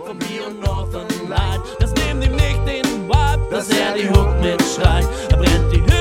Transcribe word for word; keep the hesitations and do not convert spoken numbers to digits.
von mir und Northern Light. Das nimmt ihm nicht den Vibe, dass er die Hook mitschreit. Er brennt die Hütte